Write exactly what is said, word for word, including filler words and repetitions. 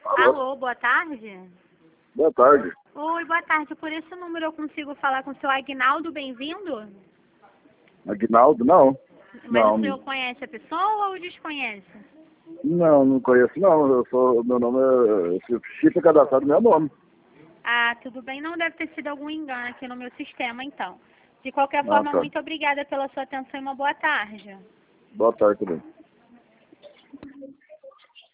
Alô, boa tarde. Boa tarde. Oi, boa tarde. Por esse número eu consigo falar com o seu Aguinaldo, bem-vindo? Aguinaldo? Não. Mas Não, o senhor conhece a pessoa ou desconhece? não, não conheço não. Eu sou, meu nome é chifre cadastrado meu nome. Ah, tudo bem. Não deve ter sido algum engano aqui no meu sistema, então. De qualquer Ah, forma, tá. muito obrigada pela sua atenção e uma boa tarde. Boa tarde também.